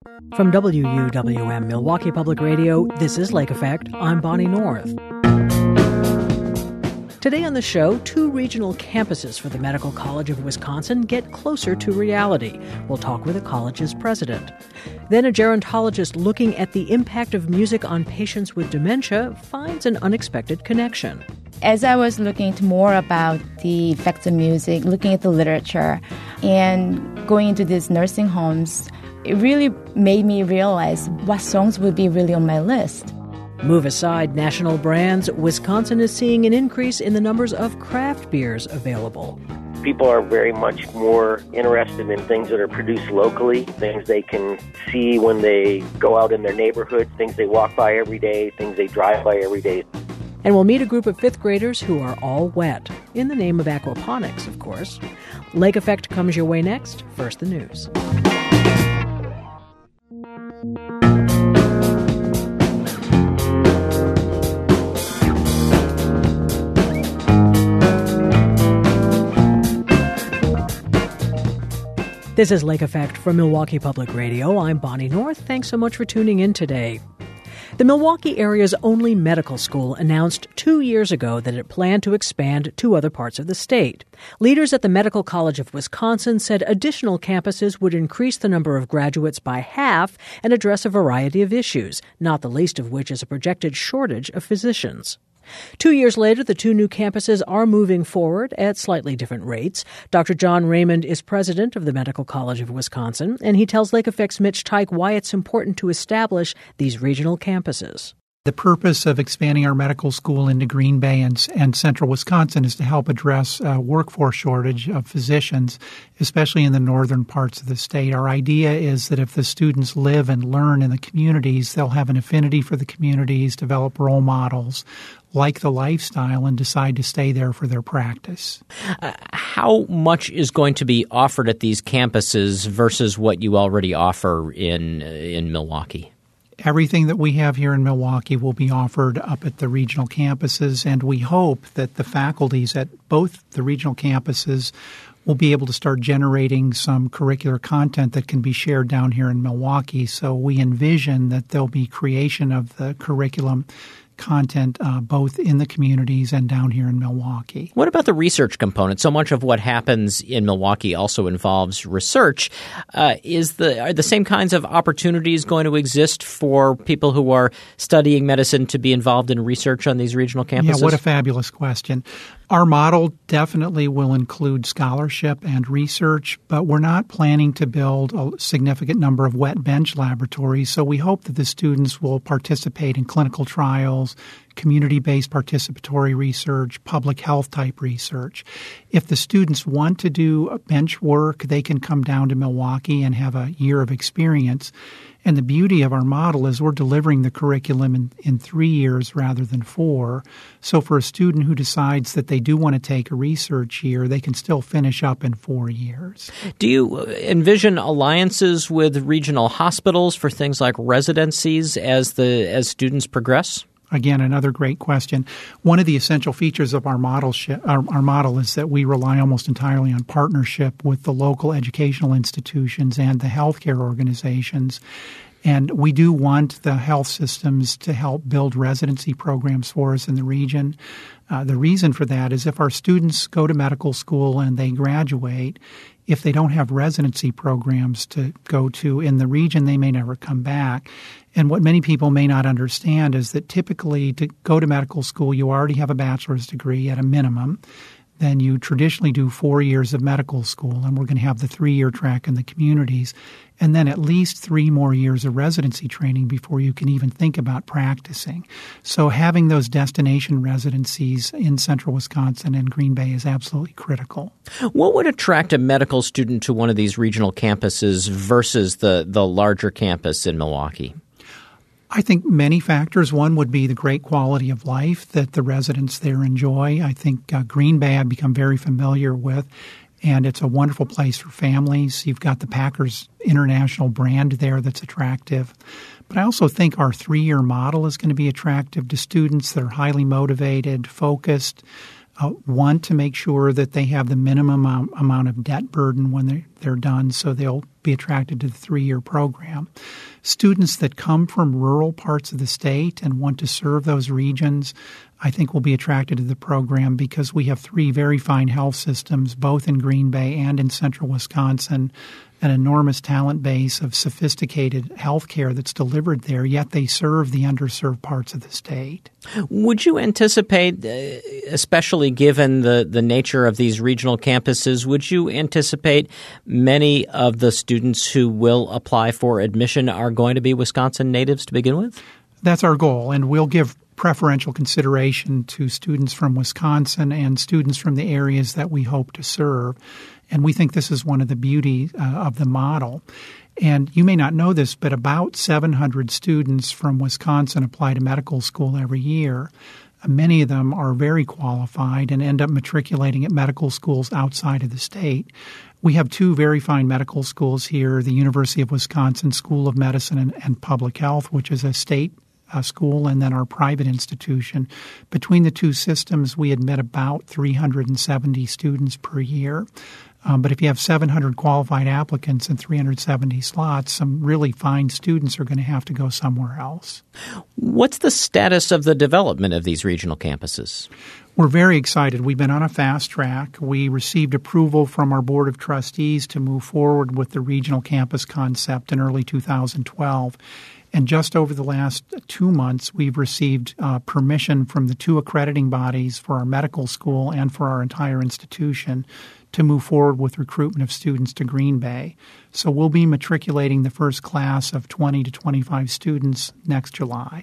From WUWM Milwaukee Public Radio, this is Lake Effect. I'm Bonnie North. Today on the show, 2 regional campuses for the Medical College of Wisconsin get closer to reality. We'll talk with the college's president. Then a gerontologist looking at the impact of music on patients with dementia finds an unexpected connection. As I was looking more about the effects of music, looking at the literature, and going into these nursing homes, it really made me realize what songs would be really on my list. Move aside national brands, Wisconsin is seeing an increase in the numbers of craft beers available. People are very much more interested in things that are produced locally, things they can see when they go out in their neighborhood, things they walk by every day, things they drive by every day. And we'll meet a group of 5th graders who are all wet, in the name of aquaponics, of course. Lake Effect comes your way next. First, the news. This is Lake Effect from Milwaukee Public Radio. I'm Bonnie North. Thanks so much for tuning in today. The Milwaukee area's only medical school announced 2 years ago that it planned to expand to other parts of the state. Leaders at the Medical College of Wisconsin said additional campuses would increase the number of graduates by half and address a variety of issues, not the least of which is a projected shortage of physicians. 2 years later, the 2 new campuses are moving forward at slightly different rates. Dr. John Raymond is president of the Medical College of Wisconsin, and he tells Lake Effect's Mitch Teich why it's important to establish these regional campuses. The purpose of expanding our medical school into Green Bay and central Wisconsin is to help address a workforce shortage of physicians, especially in the northern parts of the state. Our idea is that if the students live and learn in the communities, they'll have an affinity for the communities, develop role models, like the lifestyle, and decide to stay there for their practice. How much is going to be offered at these campuses versus what you already offer in Milwaukee? Everything that we have here in Milwaukee will be offered up at the regional campuses, and we hope that the faculties at both the regional campuses will be able to start generating some curricular content that can be shared down here in Milwaukee. So we envision that there'll be creation of the curriculum content both in the communities and down here in Milwaukee. What about the research component? So much of what happens in Milwaukee also involves research. Are the same kinds of opportunities going to exist for people who are studying medicine to be involved in research on these regional campuses? Yeah, what a fabulous question. Our model definitely will include scholarship and research, but we're not planning to build a significant number of wet bench laboratories, so we hope that the students will participate in clinical trials, community-based participatory research, public health type research. If the students want to do bench work, they can come down to Milwaukee and have a year of experience. And the beauty of our model is we're delivering the curriculum in 3 years rather than 4. So for a student who decides that they do want to take a research year, they can still finish up in 4 years. Do you envision alliances with regional hospitals for things like residencies as students progress? Again, another great question. One of the essential features of our model is that we rely almost entirely on partnership with the local educational institutions and the healthcare organizations. And we do want the health systems to help build residency programs for us in the region. The reason for that is if our students go to medical school and they graduate, if they don't have residency programs to go to in the region, they may never come back. And what many people may not understand is that typically to go to medical school, you already have a bachelor's degree at a minimum. Then you traditionally do 4 years of medical school, and we're going to have the 3-year track in the communities, and then at least 3 more years of residency training before you can even think about practicing. So having those destination residencies in central Wisconsin and Green Bay is absolutely critical. What would attract a medical student to one of these regional campuses versus the larger campus in Milwaukee? I think many factors. One would be the great quality of life that the residents there enjoy. I think Green Bay I've become very familiar with, and it's a wonderful place for families. You've got the Packers International brand there that's attractive. But I also think our 3-year model is going to be attractive to students that are highly motivated, focused, want to make sure that they have the minimum amount of debt burden when they're done, so they'll be attracted to the 3-year program. Students that come from rural parts of the state and want to serve those regions, I think, will be attracted to the program because we have 3 very fine health systems, both in Green Bay and in central Wisconsin, an enormous talent base of sophisticated health care that's delivered there, yet they serve the underserved parts of the state. Would you anticipate, especially given the nature of these regional campuses, would you anticipate many of the students who will apply for admission are going to be Wisconsin natives to begin with? That's our goal, and we'll give preferential consideration to students from Wisconsin and students from the areas that we hope to serve. And we think this is one of the beauty of the model. And you may not know this, but about 700 students from Wisconsin apply to medical school every year. Many of them are very qualified and end up matriculating at medical schools outside of the state. We have 2 very fine medical schools here, the University of Wisconsin School of Medicine and Public Health, which is a state school, and then our private institution. Between the 2 systems, we admit about 370 students per year. But if you have 700 qualified applicants and 370 slots, some really fine students are going to have to go somewhere else. What's the status of the development of these regional campuses? We're very excited. We've been on a fast track. We received approval from our Board of Trustees to move forward with the regional campus concept in early 2012. And just over the last 2 months, we've received permission from the 2 accrediting bodies for our medical school and for our entire institution to move forward with recruitment of students to Green Bay. So we'll be matriculating the first class of 20 to 25 students next July.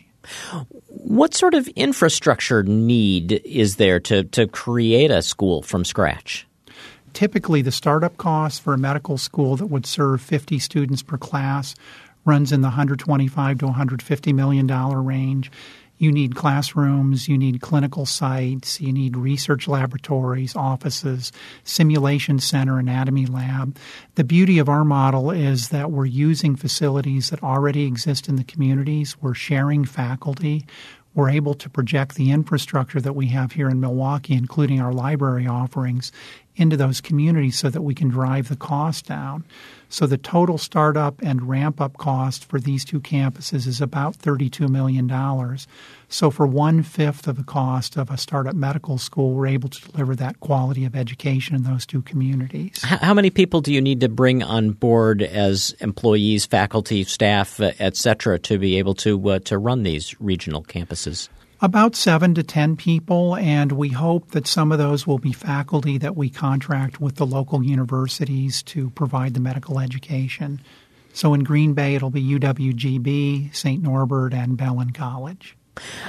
What sort of infrastructure need is there to create a school from scratch? Typically, the startup cost for a medical school that would serve 50 students per class runs in the $125 to $150 million range. You need classrooms, you need clinical sites, you need research laboratories, offices, simulation center, anatomy lab. The beauty of our model is that we're using facilities that already exist in the communities. We're sharing faculty. We're able to project the infrastructure that we have here in Milwaukee, including our library offerings, into those communities so that we can drive the cost down. So the total startup and ramp-up cost for these 2 campuses is about $32 million. So for 1/5 of the cost of a startup medical school, we're able to deliver that quality of education in those 2 communities. How many people do you need to bring on board as employees, faculty, staff, et cetera, to be able to run these regional campuses? About 7 to 10 people, and we hope that some of those will be faculty that we contract with the local universities to provide the medical education. So in Green Bay, it'll be UWGB, St. Norbert, and Bellin College.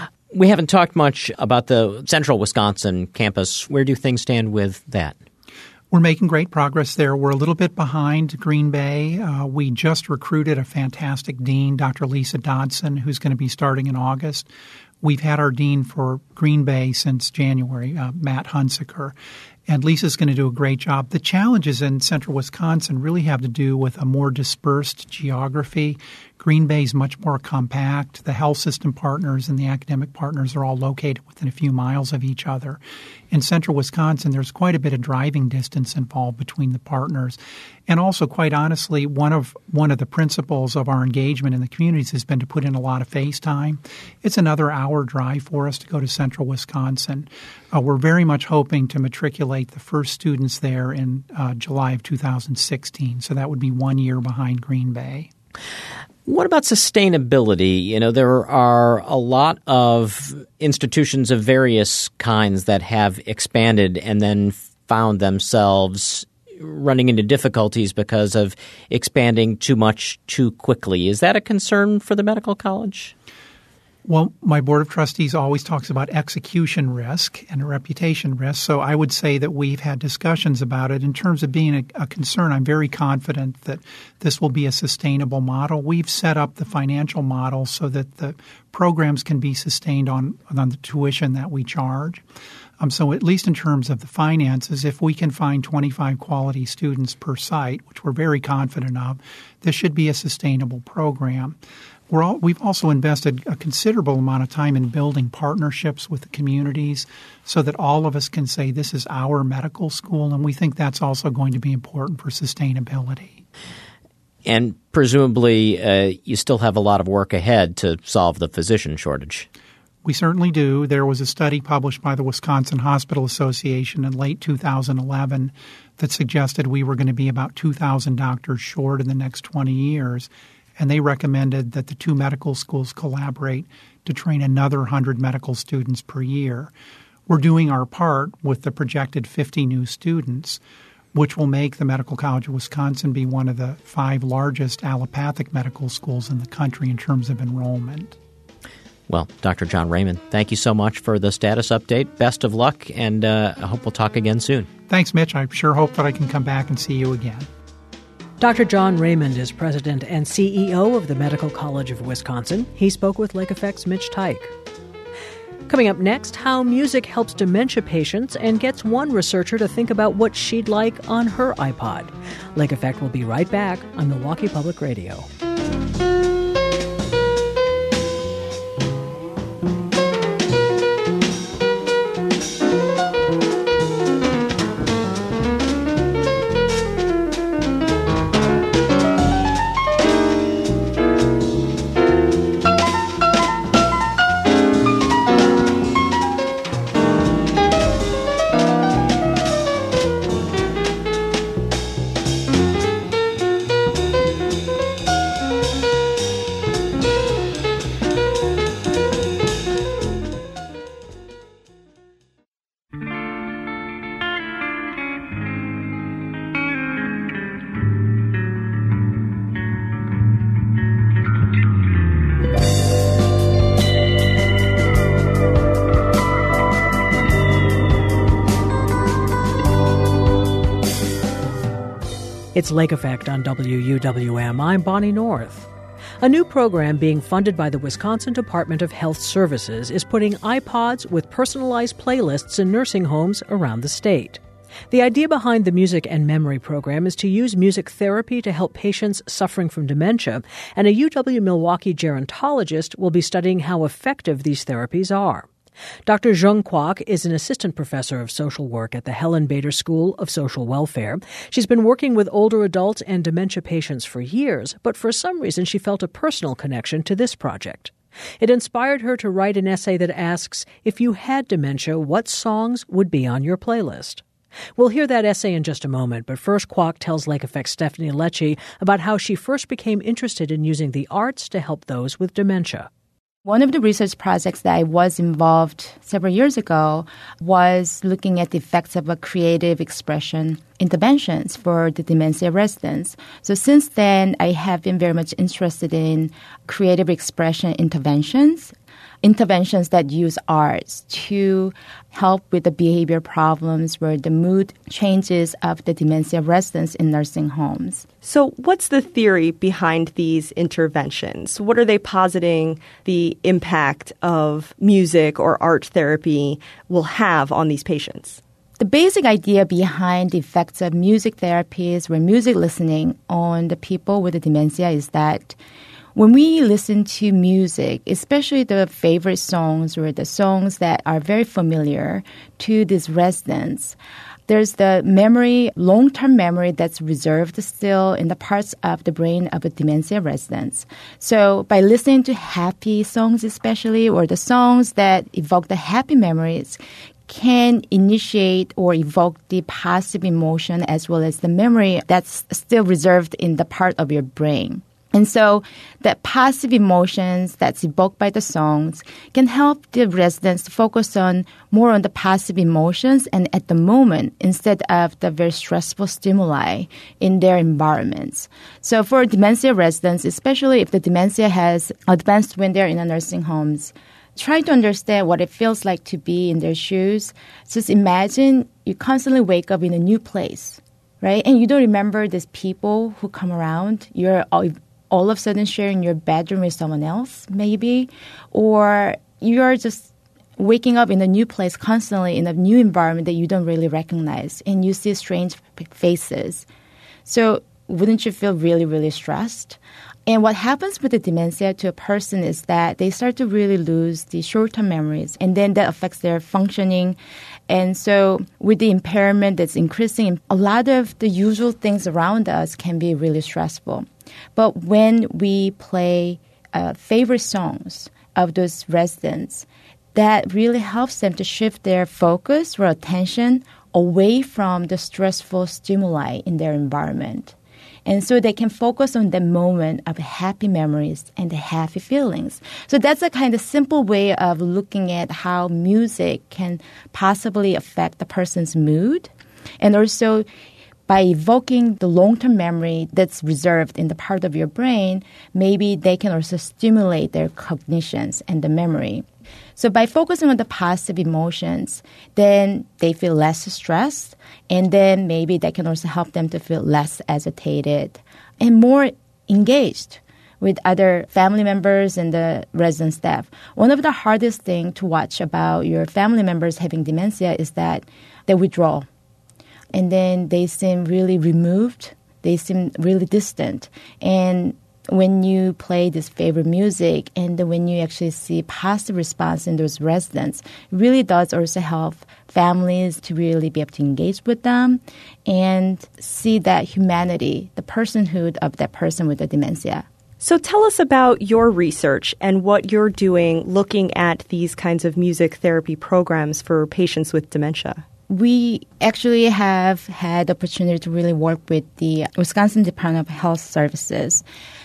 We haven't talked much about the central Wisconsin campus. Where do things stand with that? We're making great progress there. We're a little bit behind Green Bay. We just recruited a fantastic dean, Dr. Lisa Dodson, who's going to be starting in August. We've had our dean for Green Bay since January, Matt Hunsaker, and Lisa's going to do a great job. The challenges in central Wisconsin really have to do with a more dispersed geography. Green Bay is much more compact. The health system partners and the academic partners are all located within a few miles of each other. In central Wisconsin, there's quite a bit of driving distance involved between the partners. And also, quite honestly, one of the principles of our engagement in the communities has been to put in a lot of face time. It's another hour drive for us to go to central Wisconsin. We're very much hoping to matriculate the first students there in July of 2016. So that would be 1 year behind Green Bay. What about sustainability? You know, there are a lot of institutions of various kinds that have expanded and then found themselves running into difficulties because of expanding too much too quickly. Is that a concern for the medical college? Well, my Board of Trustees always talks about execution risk and reputation risk, so I would say that we've had discussions about it. In terms of being a concern, I'm very confident that this will be a sustainable model. We've set up the financial model so that the programs can be sustained on the tuition that we charge. So at least in terms of the finances, if we can find 25 quality students per site, which we're very confident of, this should be a sustainable program. We've also invested a considerable amount of time in building partnerships with the communities so that all of us can say this is our medical school, and we think that's also going to be important for sustainability. And presumably you still have a lot of work ahead to solve the physician shortage. We certainly do. There was a study published by the Wisconsin Hospital Association in late 2011 that suggested we were going to be about 2,000 doctors short in the next 20 years. And they recommended that the two medical schools collaborate to train another 100 medical students per year. We're doing our part with the projected 50 new students, which will make the Medical College of Wisconsin be one of the 5 largest allopathic medical schools in the country in terms of enrollment. Well, Dr. John Raymond, thank you so much for the status update. Best of luck, and I hope we'll talk again soon. Thanks, Mitch. I sure hope that I can come back and see you again. Dr. John Raymond is president and CEO of the Medical College of Wisconsin. He spoke with Lake Effect's Mitch Teich. Coming up next, how music helps dementia patients and gets one researcher to think about what she'd like on her iPod. Lake Effect will be right back on Milwaukee Public Radio. It's Lake Effect on WUWM. I'm Bonnie North. A new program being funded by the Wisconsin Department of Health Services is putting iPods with personalized playlists in nursing homes around the state. The idea behind the Music and Memory program is to use music therapy to help patients suffering from dementia, and a UW-Milwaukee gerontologist will be studying how effective these therapies are. Dr. Zheng Kwok is an assistant professor of social work at the Helen Bader School of Social Welfare. She's been working with older adults and dementia patients for years, but for some reason she felt a personal connection to this project. It inspired her to write an essay that asks, if you had dementia, what songs would be on your playlist? We'll hear that essay in just a moment, but first Kwok tells Lake Effect's Stephanie Lecce about how she first became interested in using the arts to help those with dementia. One of the research projects that I was involved several years ago was looking at the effects of a creative expression interventions for the dementia residents. So since then, I have been very much interested in creative expression interventions that use arts to help with the behavior problems where the mood changes of the dementia residents in nursing homes. So what's the theory behind these interventions? What are they positing the impact of music or art therapy will have on these patients? The basic idea behind the effects of music therapies or music listening on the people with the dementia is that when we listen to music, especially the favorite songs or the songs that are very familiar to these residents, there's the memory, long-term memory that's reserved still in the parts of the brain of the dementia residents. So by listening to happy songs especially, or the songs that evoke the happy memories, can initiate or evoke the positive emotion as well as the memory that's still reserved in the part of your brain. And so that positive emotions that's evoked by the songs can help the residents to focus more on the positive emotions and at the moment instead of the very stressful stimuli in their environments. So for dementia residents, especially if the dementia has advanced when they're in the nursing homes, try to understand what it feels like to be in their shoes. Just imagine you constantly wake up in a new place, right? And you don't remember these people who come around. You're all of a sudden sharing your bedroom with someone else, maybe, or you're just waking up in a new place constantly in a new environment that you don't really recognize, and you see strange faces. So wouldn't you feel really, really stressed? And what happens with the dementia to a person is that they start to really lose the short-term memories, and then that affects their functioning. And so with the impairment that's increasing, a lot of the usual things around us can be really stressful. But when we play favorite songs of those residents, that really helps them to shift their focus or attention away from the stressful stimuli in their environment. And so they can focus on the moment of happy memories and the happy feelings. So that's a kind of simple way of looking at how music can possibly affect the person's mood. And also by evoking the long-term memory that's reserved in the part of your brain, maybe they can also stimulate their cognitions and the memory. So by focusing on the positive emotions, then they feel less stressed, and then maybe that can also help them to feel less agitated and more engaged with other family members and the resident staff. One of the hardest things to watch about your family members having dementia is that they withdraw, and then they seem really removed, they seem really distant. And when you play this favorite music and when you actually see positive response in those residents, it really does also help families to really be able to engage with them and see that humanity, the personhood of that person with the dementia. So tell us about your research and what you're doing looking at these kinds of music therapy programs for patients with dementia. We actually have had the opportunity to really work with the Wisconsin Department of Health Services.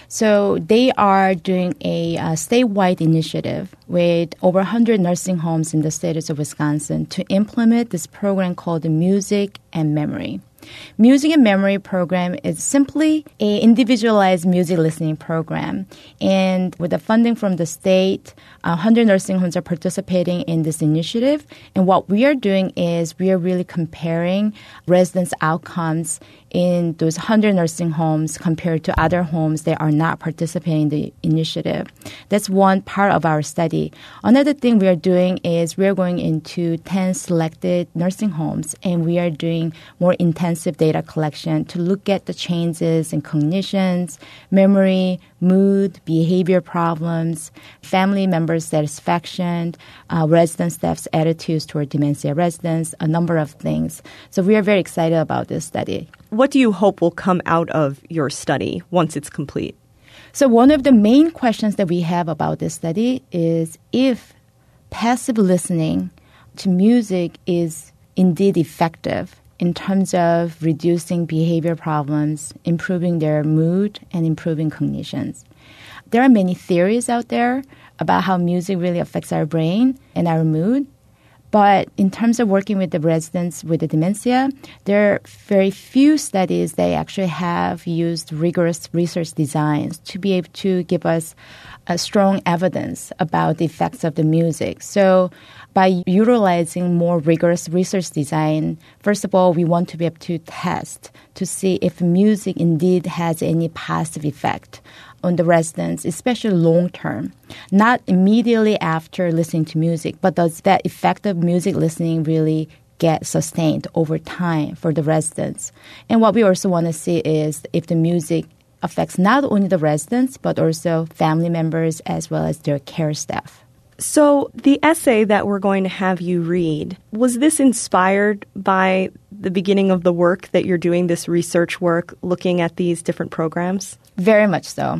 So they are doing a statewide initiative with over 100 nursing homes in the state of Wisconsin to implement this program called the Music and Memory. Music and Memory program is simply an individualized music listening program. And with the funding from the state, 100 nursing homes are participating in this initiative. And what we are doing is we are really comparing residents' outcomes in those 100 nursing homes compared to other homes that are not participating in the initiative. That's one part of our study. Another thing we are doing is we are going into 10 selected nursing homes, and we are doing more intensive data collection to look at the changes in cognitions, memory, mood, behavior problems, family member satisfaction, resident staff's attitudes toward dementia residents, a number of things. So we are very excited about this study. What do you hope will come out of your study once it's complete? So one of the main questions that we have about this study is if passive listening to music is indeed effective in terms of reducing behavior problems, improving their mood, and improving cognitions. There are many theories out there about how music really affects our brain and our mood. But in terms of working with the residents with the dementia, there are very few studies that actually have used rigorous research designs to be able to give us a strong evidence about the effects of the music. So by utilizing more rigorous research design, first of all, we want to be able to test to see if music indeed has any positive effect on the residents, especially long term. Not immediately after listening to music, but does that effect of music listening really get sustained over time for the residents? And what we also want to see is if the music affects not only the residents, but also family members as well as their care staff. So the essay that we're going to have you read, was this inspired by the beginning of the work that you're doing, this research work, looking at these different programs? Very much so.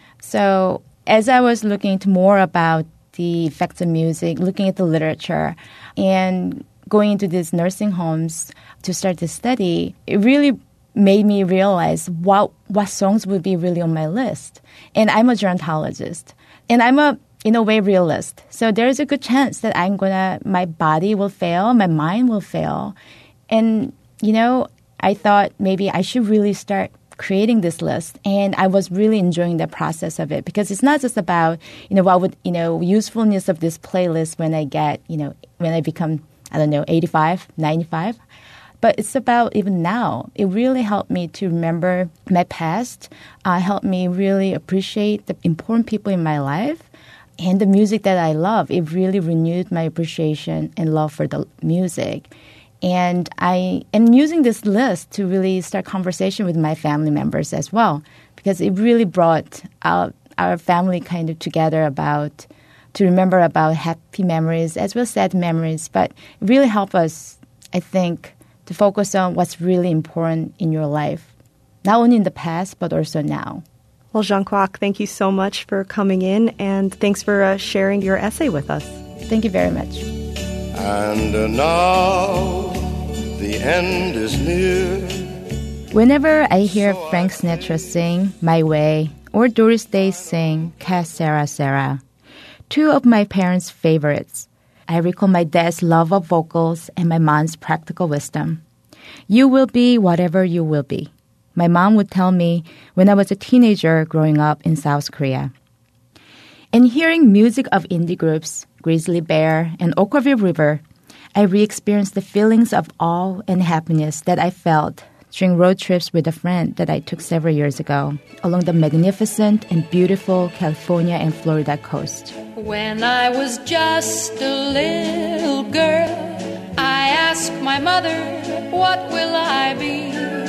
So as I was looking into more about the effects of music, looking at the literature, and going into these nursing homes to start this study, it really made me realize what songs would be really on my list. And I'm a gerontologist, and I'm in a way, realist. So there's a good chance that my body will fail, my mind will fail. And, I thought maybe I should really start creating this list. And I was really enjoying the process of it because it's not just about, usefulness of this playlist when I get, when I become, 85, 95. But it's about even now. It really helped me to remember my past, helped me really appreciate the important people in my life. And the music that I love, it really renewed my appreciation and love for the music. And I am using this list to really start conversation with my family members as well. because it really brought our family kind of together to remember about happy memories as well as sad memories. But it really helped us, I think, to focus on what's really important in your life, not only in the past, but also now. Well, Jean Kwok, thank you so much for coming in, and thanks for sharing your essay with us. Thank you very much. And now the end is near. Whenever I hear Frank Sinatra sing My Way or Doris Day sing Que Sera Sera, two of my parents' favorites, I recall my dad's love of vocals and my mom's practical wisdom. You will be whatever you will be. My mom would tell me when I was a teenager growing up in South Korea. And hearing music of indie groups, Grizzly Bear and Okkervil River, I re-experienced the feelings of awe and happiness that I felt during road trips with a friend that I took several years ago along the magnificent and beautiful California and Florida coast. When I was just a little girl, I asked my mother, what will I be?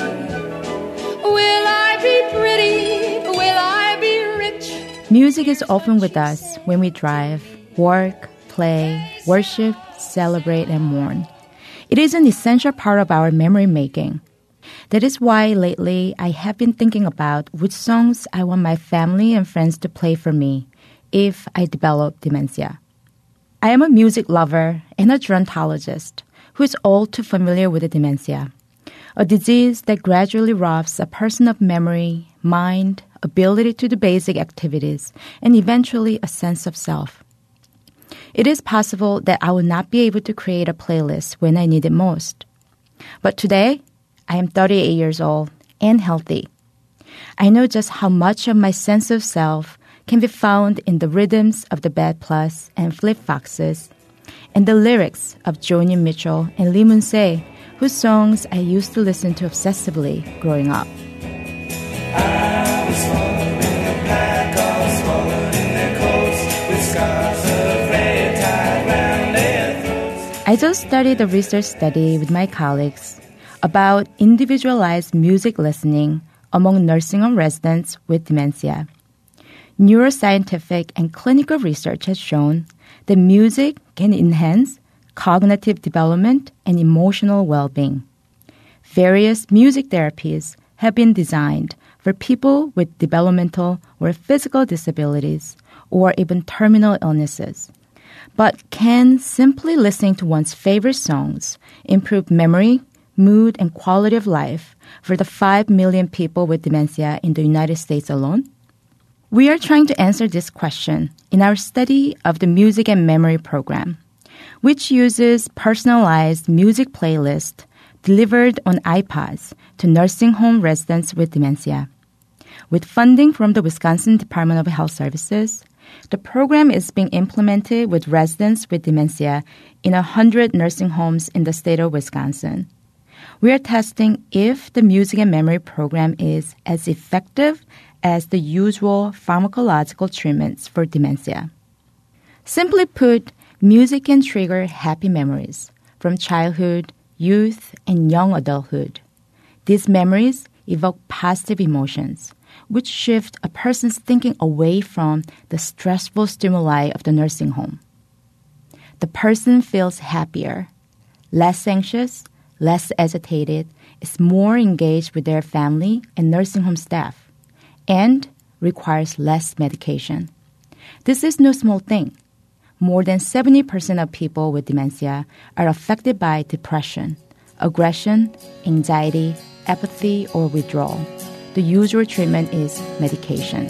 Will I be pretty? Will I be rich? Music is often with us when we drive, work, play, worship, celebrate, and mourn. It is an essential part of our memory making. That is why lately I have been thinking about which songs I want my family and friends to play for me if I develop dementia. I am a music lover and a gerontologist who is all too familiar with the dementia, a disease that gradually robs a person of memory, mind, ability to do basic activities, and eventually a sense of self. It is possible that I will not be able to create a playlist when I need it most. But today, I am 38 years old and healthy. I know just how much of my sense of self can be found in the rhythms of the Bad Plus and Flip Foxes, and the lyrics of Joni Mitchell and Lee Mun-se, whose songs I used to listen to obsessively growing up. I was swallowed in the pack, all swallowed in their coats, with scarves of red tied round their throats. I just started a research study with my colleagues about individualized music listening among nursing home residents with dementia. Neuroscientific and clinical research has shown that music can enhance cognitive development and emotional well-being. Various music therapies have been designed for people with developmental or physical disabilities or even terminal illnesses. But can simply listening to one's favorite songs improve memory, mood, and quality of life for the 5 million people with dementia in the United States alone? We are trying to answer this question in our study of the Music and Memory program, which uses personalized music playlists delivered on iPods to nursing home residents with dementia. With funding from the Wisconsin Department of Health Services, the program is being implemented with residents with dementia in 100 nursing homes in the state of Wisconsin. We are testing if the Music and Memory program is as effective as the usual pharmacological treatments for dementia. Simply put, music can trigger happy memories from childhood, youth, and young adulthood. These memories evoke positive emotions, which shift a person's thinking away from the stressful stimuli of the nursing home. The person feels happier, less anxious, less agitated, is more engaged with their family and nursing home staff, and requires less medication. This is no small thing. More than 70% of people with dementia are affected by depression, aggression, anxiety, apathy, or withdrawal. The usual treatment is medications.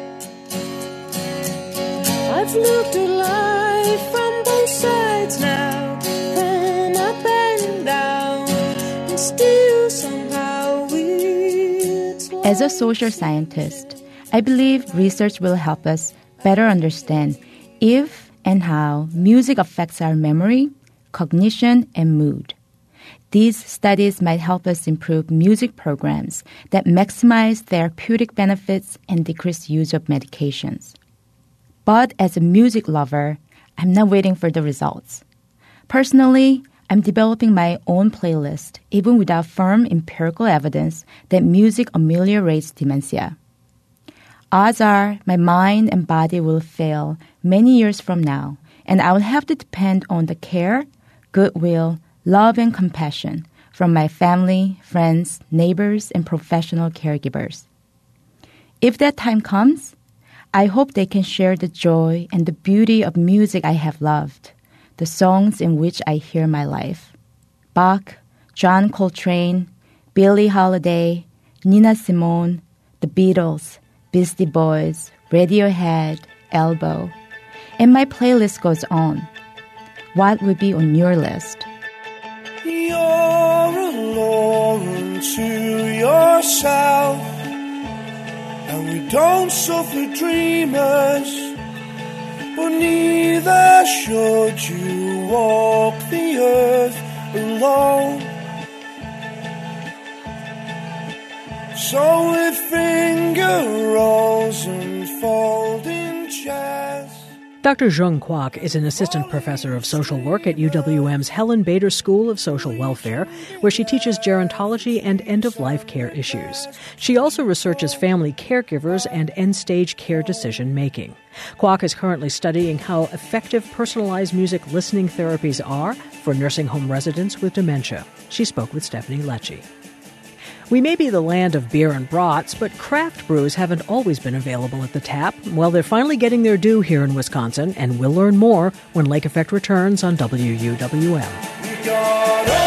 I've looked at life from both sides now, then up and down, and still somehow it's like... As a social scientist, I believe research will help us better understand if and how music affects our memory, cognition, and mood. These studies might help us improve music programs that maximize therapeutic benefits and decrease use of medications. But as a music lover, I'm not waiting for the results. Personally, I'm developing my own playlist, even without firm empirical evidence that music ameliorates dementia. Odds are my mind and body will fail many years from now, and I will have to depend on the care, goodwill, love, and compassion from my family, friends, neighbors, and professional caregivers. If that time comes, I hope they can share the joy and the beauty of music I have loved, the songs in which I hear my life. Bach, John Coltrane, Billie Holiday, Nina Simone, the Beatles, Beastie Boys, Radiohead, Elbow, and my playlist goes on. What would be on your list? You're alone to yourself, and we don't suffer dreamers, but neither should you walk the earth alone. So with finger rolls and folding chairs. Dr. Zheng Kwok is an assistant professor of social work at UWM's Helen Bader School of Social Welfare, where she teaches gerontology and end-of-life care issues. She also researches family caregivers and end-stage care decision-making. Kwok is currently studying how effective personalized music listening therapies are for nursing home residents with dementia. She spoke with Stephanie Lecce. We may be the land of beer and brats, but craft brews haven't always been available at the tap. Well, they're finally getting their due here in Wisconsin, and we'll learn more when Lake Effect returns on WUWM.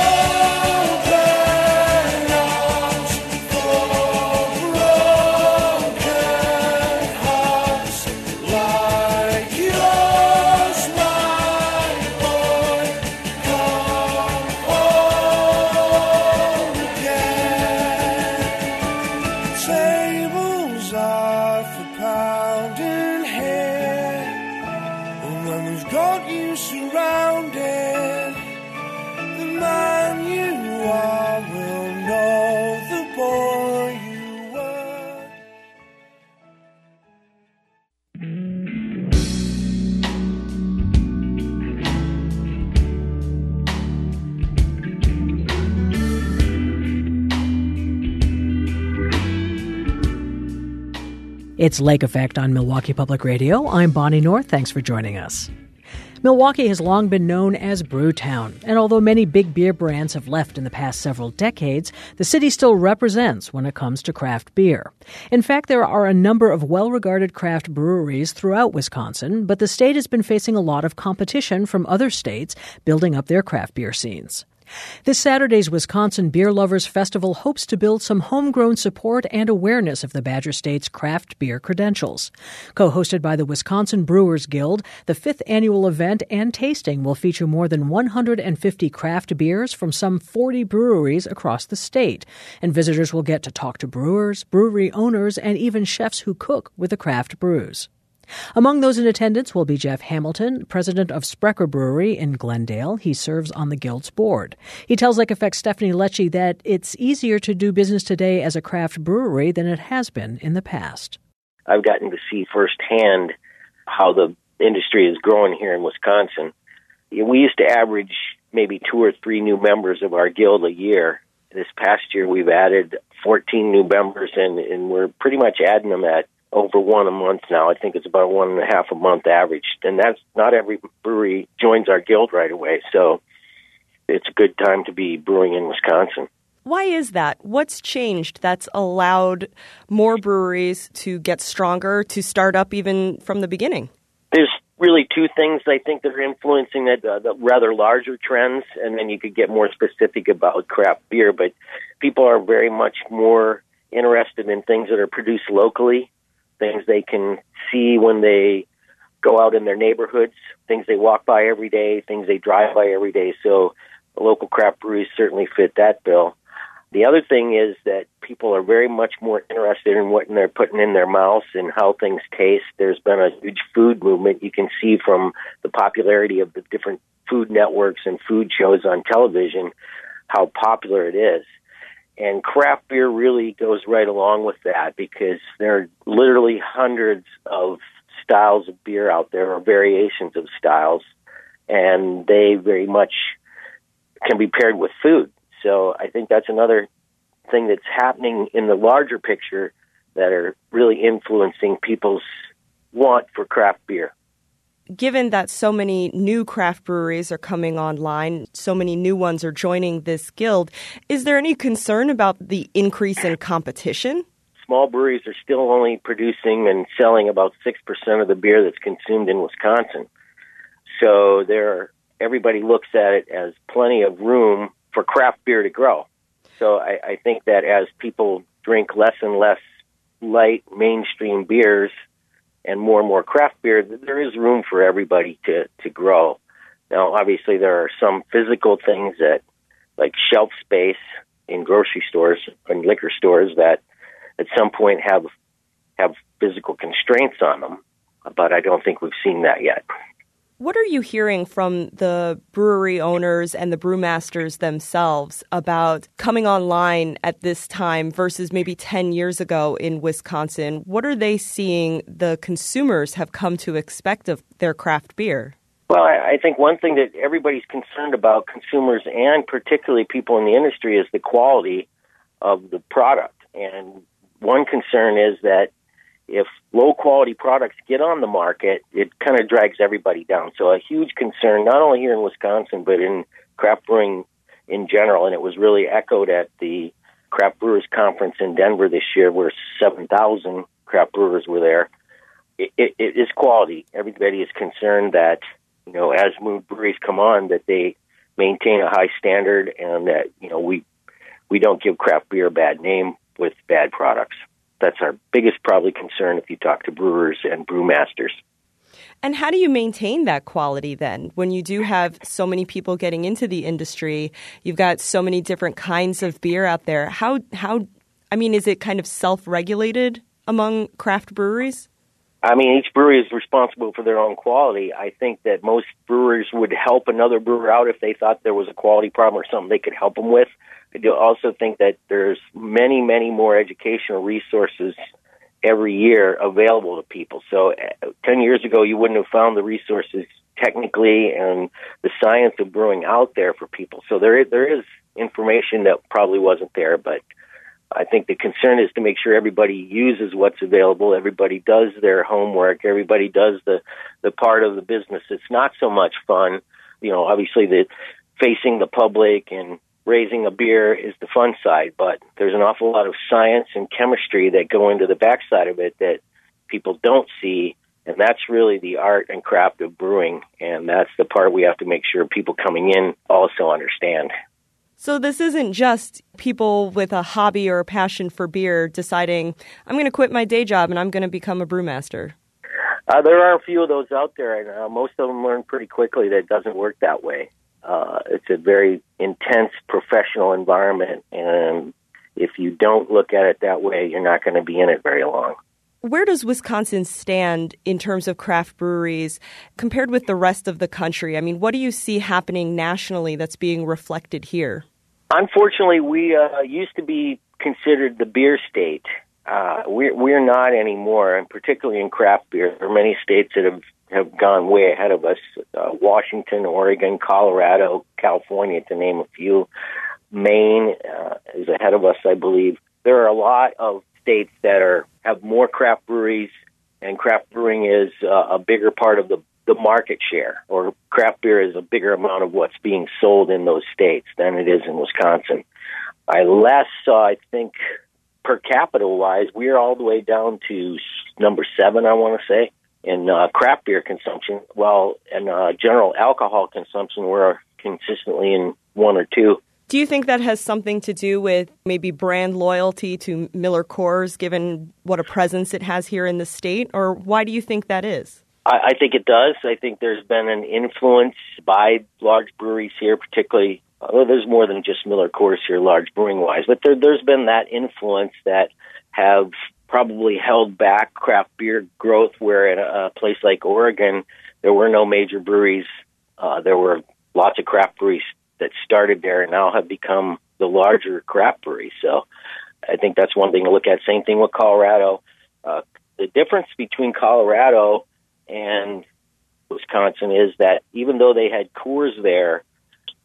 Tables are for pounding head, and when we've got you surrounded, the man you are will know the boy you were. It's Lake Effect on Milwaukee Public Radio. I'm Bonnie North. Thanks for joining us. Milwaukee has long been known as Brewtown, and although many big beer brands have left in the past several decades, the city still represents when it comes to craft beer. In fact, there are a number of well-regarded craft breweries throughout Wisconsin, but the state has been facing a lot of competition from other states building up their craft beer scenes. This Saturday's Wisconsin Beer Lovers Festival hopes to build some homegrown support and awareness of the Badger State's craft beer credentials. Co-hosted by the Wisconsin Brewers Guild, the 5th annual event and tasting will feature more than 150 craft beers from some 40 breweries across the state, and visitors will get to talk to brewers, brewery owners, and even chefs who cook with the craft brews. Among those in attendance will be Jeff Hamilton, president of Sprecher Brewery in Glendale. He serves on the Guild's board. He tells Lake Effect's Stephanie Lecce that it's easier to do business today as a craft brewery than it has been in the past. I've gotten to see firsthand how the industry is growing here in Wisconsin. We used to average maybe 2 or 3 new members of our guild a year. This past year, we've added 14 new members, and we're pretty much adding them at over 1 a month now. I think it's about 1.5 a month average. And that's not every brewery joins our guild right away. So it's a good time to be brewing in Wisconsin. Why is that? What's changed that's allowed more breweries to get stronger, to start up even from the beginning? There's really 2 things I think that are influencing the rather larger trends, and then you could get more specific about craft beer. But people are very much more interested in things that are produced locally, things they can see when they go out in their neighborhoods, things they walk by every day, things they drive by every day. So the local craft breweries certainly fit that bill. The other thing is that people are very much more interested in what they're putting in their mouths and how things taste. There's been a huge food movement. You can see from the popularity of the different food networks and food shows on television how popular it is. And craft beer really goes right along with that because there are literally hundreds of styles of beer out there or variations of styles, and they very much can be paired with food. So I think that's another thing that's happening in the larger picture that are really influencing people's want for craft beer. Given that so many new craft breweries are coming online, so many new ones are joining this guild, is there any concern about the increase in competition? Small breweries are still only producing and selling about 6% of the beer that's consumed in Wisconsin. So everybody looks at it as plenty of room for craft beer to grow. So I think that as people drink less and less light mainstream beers and more craft beer, there is room for everybody to grow. Now, obviously, there are some physical things that, like shelf space in grocery stores and liquor stores, that at some point have physical constraints on them, but I don't think we've seen that yet. What are you hearing from the brewery owners and the brewmasters themselves about coming online at this time versus maybe 10 years ago in Wisconsin? What are they seeing the consumers have come to expect of their craft beer? Well, I think one thing that everybody's concerned about, consumers and particularly people in the industry, is the quality of the product. And one concern is that if low-quality products get on the market, it kind of drags everybody down. So a huge concern, not only here in Wisconsin, but in craft brewing in general, and it was really echoed at the Craft Brewers Conference in Denver this year, where 7,000 craft brewers were there. It is quality. Everybody is concerned that, as new breweries come on, that they maintain a high standard and that, we don't give craft beer a bad name with bad products. That's our biggest probably concern if you talk to brewers and brewmasters. And how do you maintain that quality then? When you do have so many people getting into the industry, you've got so many different kinds of beer out there. Is it kind of self-regulated among craft breweries? Each brewery is responsible for their own quality. I think that most brewers would help another brewer out if they thought there was a quality problem or something they could help them with. I do also think that there's many, many more educational resources every year available to people. So 10 years ago, you wouldn't have found the resources technically and the science of brewing out there for people. So there is information that probably wasn't there, but I think the concern is to make sure everybody uses what's available, everybody does their homework, everybody does the part of the business that's not so much fun. Obviously the facing the public and raising a beer is the fun side, but there's an awful lot of science and chemistry that go into the backside of it that people don't see, and that's really the art and craft of brewing, and that's the part we have to make sure people coming in also understand. So this isn't just people with a hobby or a passion for beer deciding, I'm going to quit my day job and I'm going to become a brewmaster. There are a few of those out there, and most of them learn pretty quickly that it doesn't work that way. It's a very intense professional environment, and if you don't look at it that way, you're not going to be in it very long. Where does Wisconsin stand in terms of craft breweries compared with the rest of the country? What do you see happening nationally that's being reflected here? Unfortunately, we used to be considered the beer state. We're not anymore, and particularly in craft beer. There are many states that have gone way ahead of us. Washington, Oregon, Colorado, California, to name a few. Maine is ahead of us, I believe. There are a lot of states that have more craft breweries, and craft brewing is a bigger part of the market share, or craft beer is a bigger amount of what's being sold in those states than it is in Wisconsin. I last saw, I think, per capita-wise, we're all the way down to number 7, I want to say, in craft beer consumption. Well, in general alcohol consumption, we're consistently in 1 or 2. Do you think that has something to do with maybe brand loyalty to Miller Coors, given what a presence it has here in the state? Or why do you think that is? I think it does. I think there's been an influence by large breweries here, particularly, although there's more than just Miller Coors here, large brewing-wise, but there's been that influence that have probably held back craft beer growth, where in a place like Oregon, there were no major breweries. There were lots of craft breweries that started there and now have become the larger craft breweries. So I think that's one thing to look at. Same thing with Colorado. The difference between Colorado and Wisconsin is that even though they had Coors there,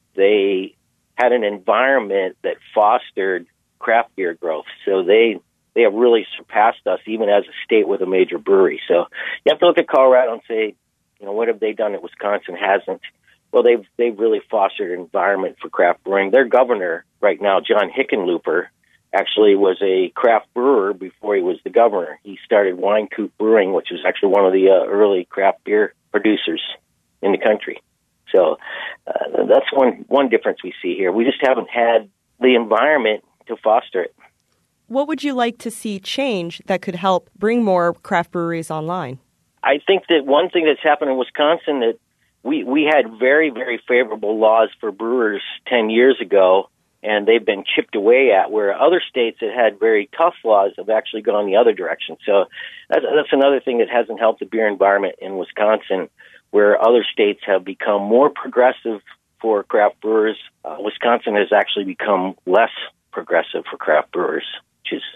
they had an environment that fostered craft beer growth. So they they have really surpassed us, even as a state with a major brewery. So you have to look at Colorado and say, what have they done that Wisconsin hasn't? Well, they've really fostered an environment for craft brewing. Their governor right now, John Hickenlooper, actually was a craft brewer before he was the governor. He started Wine Coop Brewing, which was actually one of the early craft beer producers in the country. So that's one difference we see here. We just haven't had the environment to foster it. What would you like to see change that could help bring more craft breweries online? I think that one thing that's happened in Wisconsin that we had very, very favorable laws for brewers 10 years ago, and they've been chipped away at, where other states that had very tough laws have actually gone the other direction. So that's another thing that hasn't helped the beer environment in Wisconsin, where other states have become more progressive for craft brewers. Wisconsin has actually become less progressive for craft brewers, which is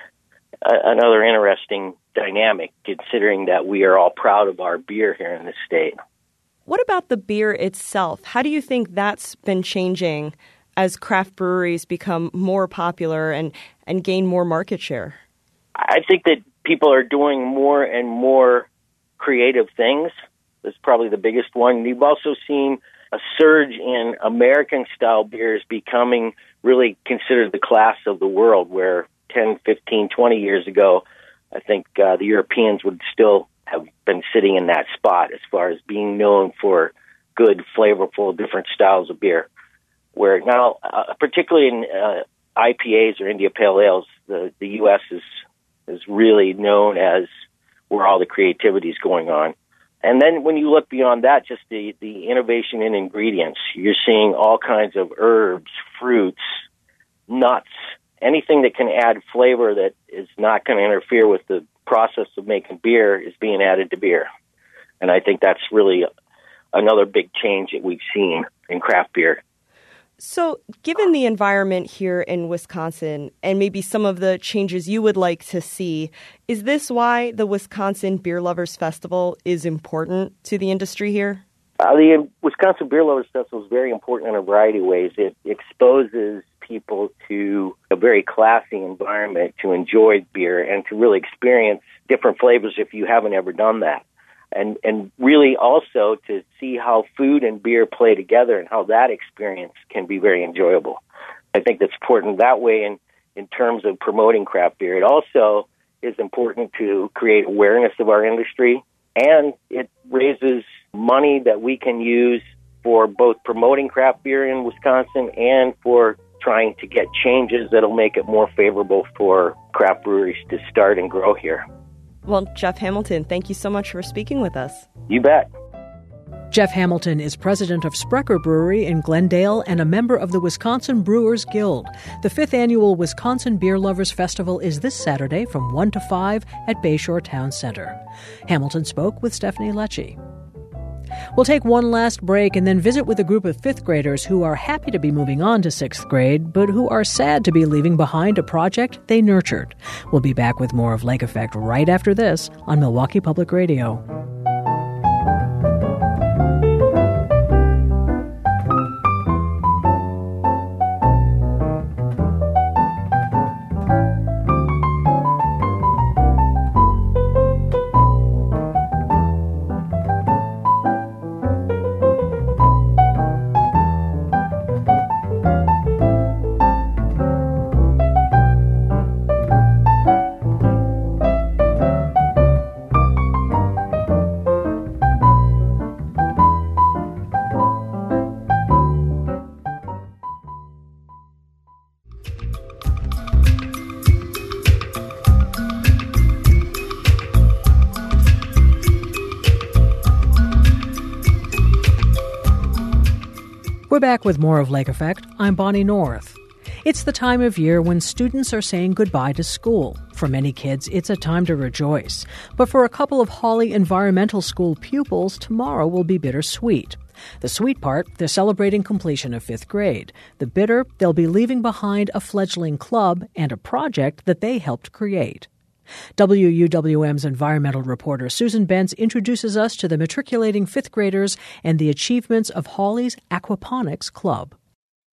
another interesting dynamic, considering that we are all proud of our beer here in this state. What about the beer itself? How do you think that's been changing as craft breweries become more popular and gain more market share? I think that people are doing more and more creative things. That's probably the biggest one. You've also seen a surge in American-style beers becoming really considered the class of the world, where 10, 15, 20 years ago, I think the Europeans would still have been sitting in that spot as far as being known for good, flavorful, different styles of beer. Where now, particularly in IPAs or India Pale Ales, the U.S. is really known as where all the creativity is going on. And then when you look beyond that, just the innovation in ingredients, you're seeing all kinds of herbs, fruits, nuts, anything that can add flavor that is not going to interfere with the process of making beer is being added to beer. And I think that's really another big change that we've seen in craft beer. So given the environment here in Wisconsin and maybe some of the changes you would like to see, is this why the Wisconsin Beer Lovers Festival is important to the industry here? The Wisconsin Beer Lovers Festival is very important in a variety of ways. It exposes people to a very classy environment to enjoy beer and to really experience different flavors if you haven't ever done that. And really also to see how food and beer play together and how that experience can be very enjoyable. I think that's important that way in terms of promoting craft beer. It also is important to create awareness of our industry, and it raises money that we can use for both promoting craft beer in Wisconsin and for trying to get changes that'll make it more favorable for craft breweries to start and grow here. Well, Jeff Hamilton, thank you so much for speaking with us. You bet. Jeff Hamilton is president of Sprecher Brewery in Glendale and a member of the Wisconsin Brewers Guild. The 5th annual Wisconsin Beer Lovers Festival is this Saturday from 1 to 5 at Bayshore Town Center. Hamilton spoke with Stephanie Lecce. We'll take one last break and then visit with a group of 5th graders who are happy to be moving on to 6th grade, but who are sad to be leaving behind a project they nurtured. We'll be back with more of Lake Effect right after this on Milwaukee Public Radio. We're back with more of Lake Effect. I'm Bonnie North. It's the time of year when students are saying goodbye to school. For many kids, it's a time to rejoice. But for a couple of Hawley Environmental School pupils, tomorrow will be bittersweet. The sweet part, they're celebrating completion of 5th grade. The bitter, they'll be leaving behind a fledgling club and a project that they helped create. WUWM's environmental reporter Susan Bentz introduces us to the matriculating 5th graders and the achievements of Hawley's Aquaponics Club.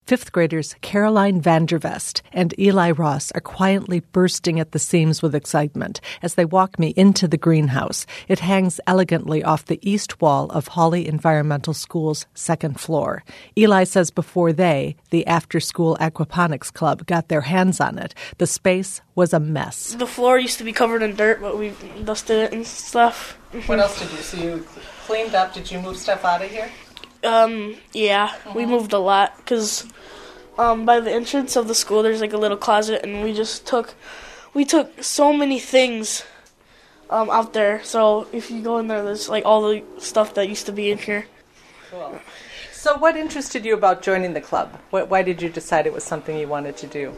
Fifth graders Caroline Vandervest and Eli Ross are quietly bursting at the seams with excitement as they walk me into the greenhouse. It hangs elegantly off the east wall of Hawley Environmental School's second floor. Eli says before the after-school aquaponics club, got their hands on it, the space was a mess. The floor used to be covered in dirt, but we dusted it and stuff. What else did you do? So you cleaned up. Did you move stuff out of here? Yeah, we moved a lot because by the entrance of the school there's like a little closet, and we took so many things out there. So if you go in there, there's like all the stuff that used to be in here. Cool. So what interested you about joining the club? Why did you decide it was something you wanted to do?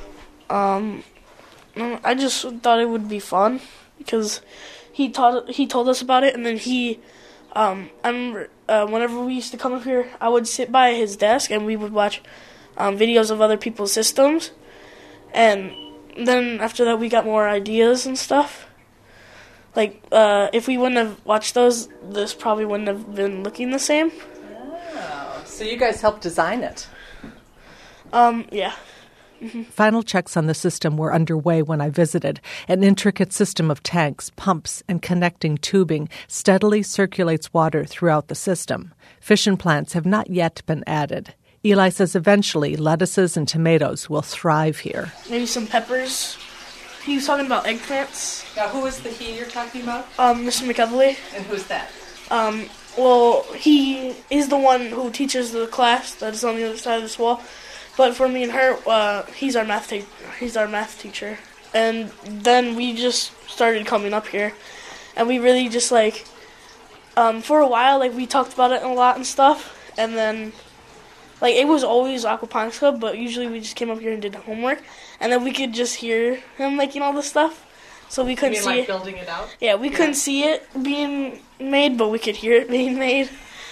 I just thought it would be fun because he told us about it, and then I remember whenever we used to come up here, I would sit by his desk and we would watch videos of other people's systems, and then after that we got more ideas and stuff. Like, if we wouldn't have watched those, this probably wouldn't have been looking the same. Oh, so you guys helped design it? Yeah. Mm-hmm. Final checks on the system were underway when I visited. An intricate system of tanks, pumps, and connecting tubing steadily circulates water throughout the system. Fish and plants have not yet been added. Eli says eventually lettuces and tomatoes will thrive here. Maybe some peppers. He was talking about eggplants. Now, who is the he you're talking about? Mr. McEvely. And who's that? Well, he is the one who teaches the class that is on the other side of this wall. But for me and her, he's our math teacher. And then we just started coming up here, and we really just for a while, we talked about it a lot and stuff. And then, it was always Aquaponics Club, but usually we just came up here and did homework, and then we could just hear him making all this stuff. So we couldn't see it. Building it out? Yeah, we couldn't see it being made, but we could hear it being made.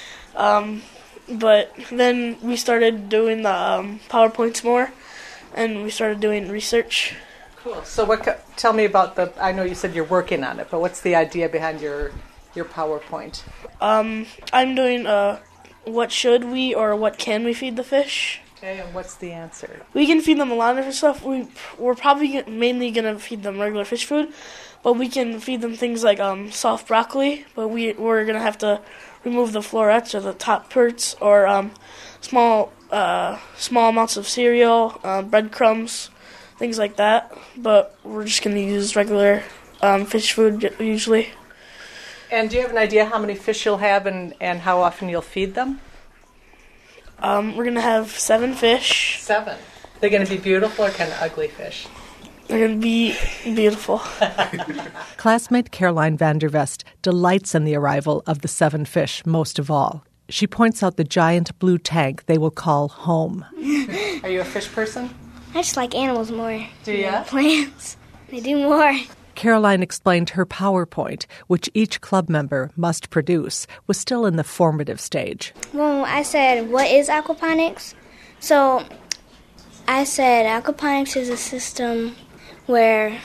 But then we started doing the PowerPoints more, and we started doing research. Cool. So tell me about I know you said you're working on it, but what's the idea behind your PowerPoint? I'm doing what should we or what can we feed the fish? Okay, and what's the answer? We can feed them a lot of different stuff. We're probably mainly going to feed them regular fish food, but we can feed them things like soft broccoli, but we're going to have to remove the florets or the top parts, or small amounts of cereal, breadcrumbs, things like that. But we're just going to use regular fish food usually. And do you have an idea how many fish you'll have and how often you'll feed them? We're going to have 7 fish. 7? They're going to be beautiful or kind of ugly fish? They're going to be beautiful. Classmate Caroline Vandervest delights in the arrival of the 7 fish most of all. She points out the giant blue tank they will call home. Are you a fish person? I just like animals more. Do you? Plants. They do more. Caroline explained her PowerPoint, which each club member must produce, was still in the formative stage. Well, I said, what is aquaponics? So I said aquaponics is a system where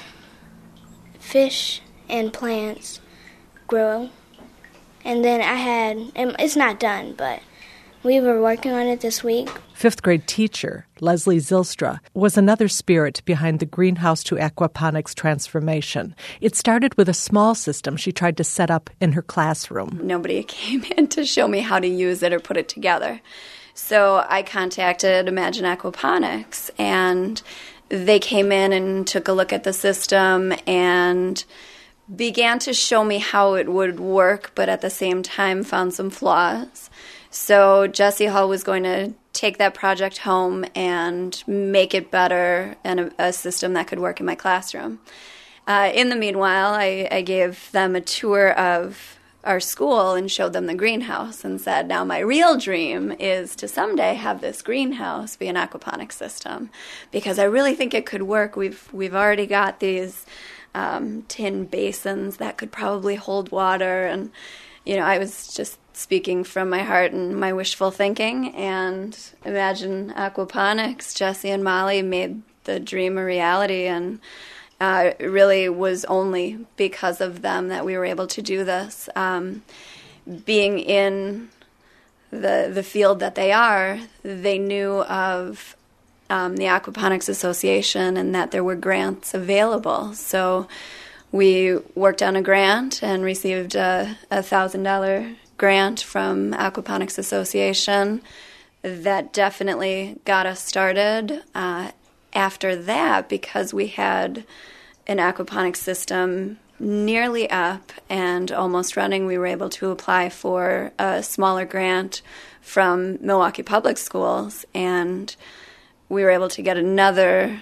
fish and plants grow. And then it's not done, but we were working on it this week. 5th grade teacher Leslie Zylstra was another spirit behind the greenhouse to aquaponics transformation. It started with a small system she tried to set up in her classroom. Nobody came in to show me how to use it or put it together. So I contacted Imagine Aquaponics, and they came in and took a look at the system and began to show me how it would work, but at the same time found some flaws. So Jesse Hall was going to take that project home and make it better and a system that could work in my classroom. In the meanwhile, I gave them a tour of our school and showed them the greenhouse and said, now my real dream is to someday have this greenhouse be an aquaponics system, because I really think it could work. We've already got these tin basins that could probably hold water, and I was just speaking from my heart and my wishful thinking, and Imagine Aquaponics, Jesse and Molly made the dream a reality, and it really was only because of them that we were able to do this. Being in the field that they are, they knew of the Aquaponics Association and that there were grants available. So we worked on a grant and received a $1,000 grant from Aquaponics Association. That definitely got us started. After that, because we had an aquaponics system nearly up and almost running, we were able to apply for a smaller grant from Milwaukee Public Schools, and we were able to get another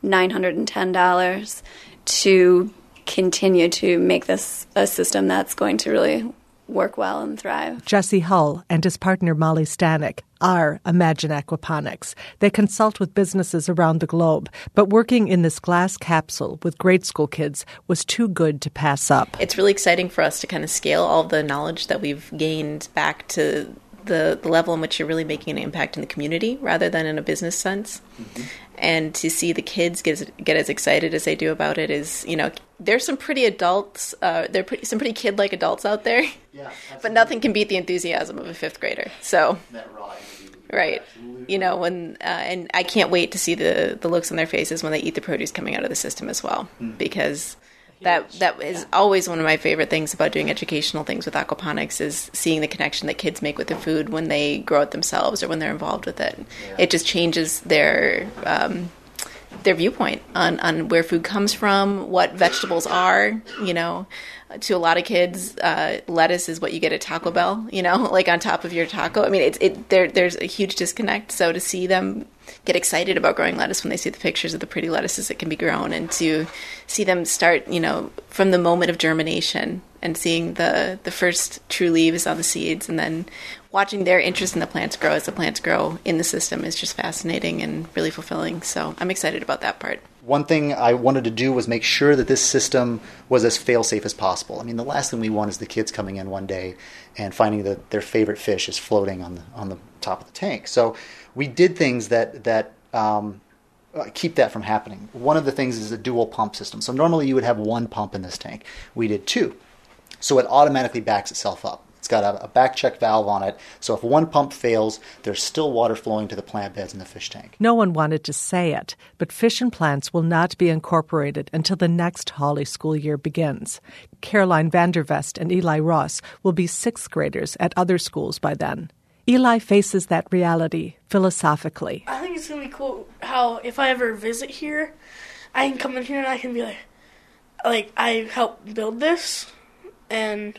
$910 to continue to make this a system that's going to really work well and thrive. Jesse Hull and his partner Molly Stanek are Imagine Aquaponics. They consult with businesses around the globe, but working in this glass capsule with grade school kids was too good to pass up. It's really exciting for us to kind of scale all the knowledge that we've gained back to the level in which you're really making an impact in the community rather than in a business sense. Mm-hmm. And to see the kids get as excited as they do about it is, there's some pretty adults, some pretty kid-like adults out there, but nothing can beat the enthusiasm of a fifth grader. So, right, and I can't wait to see the looks on their faces when they eat the produce coming out of the system as well, because that is always one of my favorite things about doing educational things with aquaponics is seeing the connection that kids make with the food when they grow it themselves or when they're involved with it. Yeah. It just changes their viewpoint on where food comes from, what vegetables are, To a lot of kids, lettuce is what you get at Taco Bell, like on top of your taco. I mean, there's a huge disconnect. So to see them get excited about growing lettuce when they see the pictures of the pretty lettuces that can be grown, and to see them start, from the moment of germination and seeing the first true leaves on the seeds, and then watching their interest in the plants grow as the plants grow in the system is just fascinating and really fulfilling. So I'm excited about that part. One thing I wanted to do was make sure that this system was as fail-safe as possible. I mean, the last thing we want is the kids coming in one day and finding that their favorite fish is floating on the top of the tank. So we did things that keep that from happening. One of the things is a dual pump system. So normally you would have one pump in this tank. We did two. So it automatically backs itself up. It's got a back check valve on it, so if one pump fails, there's still water flowing to the plant beds in the fish tank. No one wanted to say it, but fish and plants will not be incorporated until the next Hawley school year begins. Caroline Vandervest and Eli Ross will be sixth graders at other schools by then. Eli faces that reality philosophically. I think it's going to be cool how if I ever visit here, I can come in here and I can be like I helped build this, and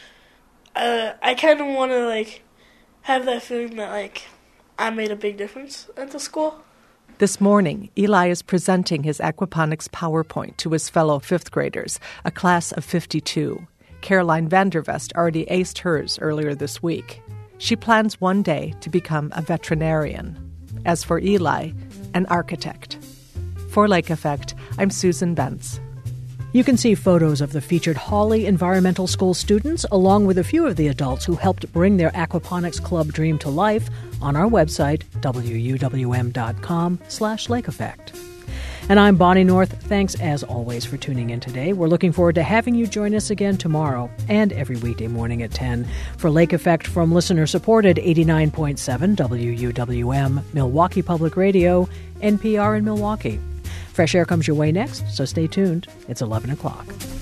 I kind of want to have that feeling that I made a big difference at the school. This morning, Eli is presenting his aquaponics PowerPoint to his fellow fifth graders, a class of 52. Caroline Vandervest already aced hers earlier this week. She plans one day to become a veterinarian. As for Eli, an architect. For Lake Effect, I'm Susan Bentz. You can see photos of the featured Hawley Environmental School students, along with a few of the adults who helped bring their aquaponics club dream to life, on our website, wuwm.com/Lake Effect. And I'm Bonnie North. Thanks, as always, for tuning in today. We're looking forward to having you join us again tomorrow and every weekday morning at 10 for Lake Effect from listener-supported 89.7 WUWM, Milwaukee Public Radio, NPR in Milwaukee. Fresh air comes your way next, so stay tuned. It's 11 o'clock.